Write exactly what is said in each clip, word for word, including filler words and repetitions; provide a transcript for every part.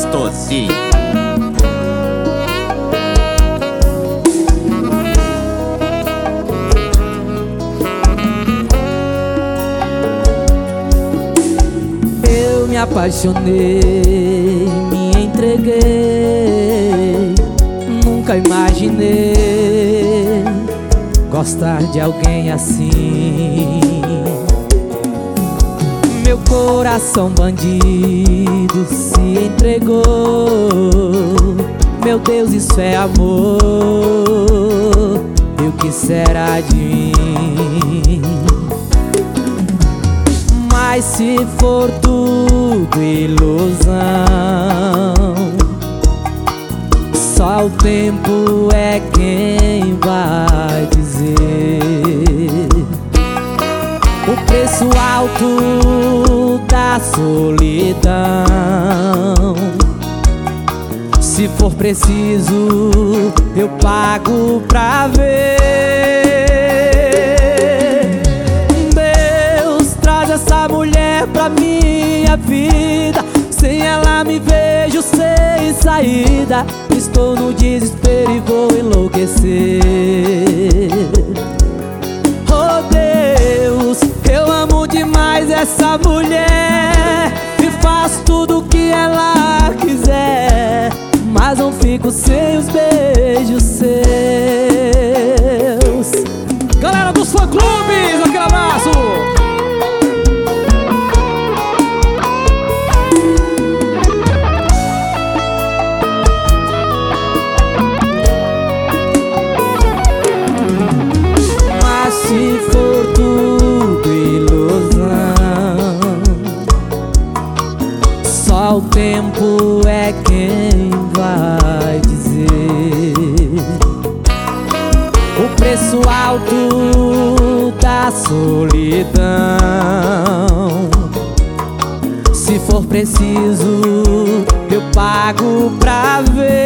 gostosinho. Eu me apaixonei, me entreguei. Nunca imaginei gostar de alguém assim. Meu coração bandido se entregou. Meu Deus, isso é amor. E o que será de mim? Mas se for tudo ilusão, só o tempo é quem vai dizer o preço alto da solidão. Se for preciso, eu pago pra ver. Deus, traz essa mulher pra minha vida. Sem ela me vejo sem saída. Estou no desespero e vou enlouquecer. Oh Deus, eu amo demais essa mulher e faço tudo o que ela quiser, mas não fico sem os beijos seus. Galera dos fã-clubes, aquele abraço! Mas se for tudo ilusão, só o tempo é quem vai dizer o preço alto da solidão. Se for preciso, eu pago pra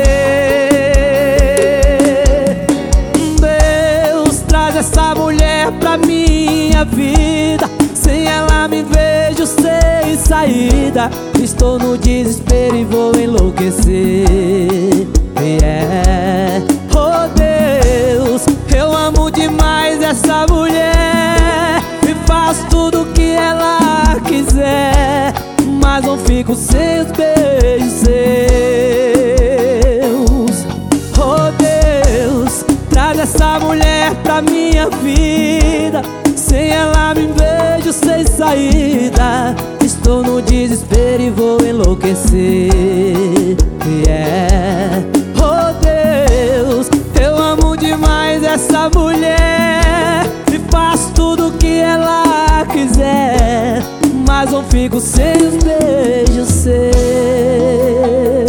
ver. Deus, traz essa mulher pra minha vida. Sem ela me vejo sem saída. Estou no desespero e vou enlouquecer. Yeah. Oh Deus, eu amo demais essa mulher e faço tudo o que ela quiser, mas não fico sem os beijos seus. Oh Deus, traz essa mulher pra minha vida. Sem ela me vejo sem saída. Estou no desespero e vou enlouquecer. Yeah. Oh Deus, eu amo demais essa mulher e faço tudo o que ela quiser, mas não fico sem os beijos seus.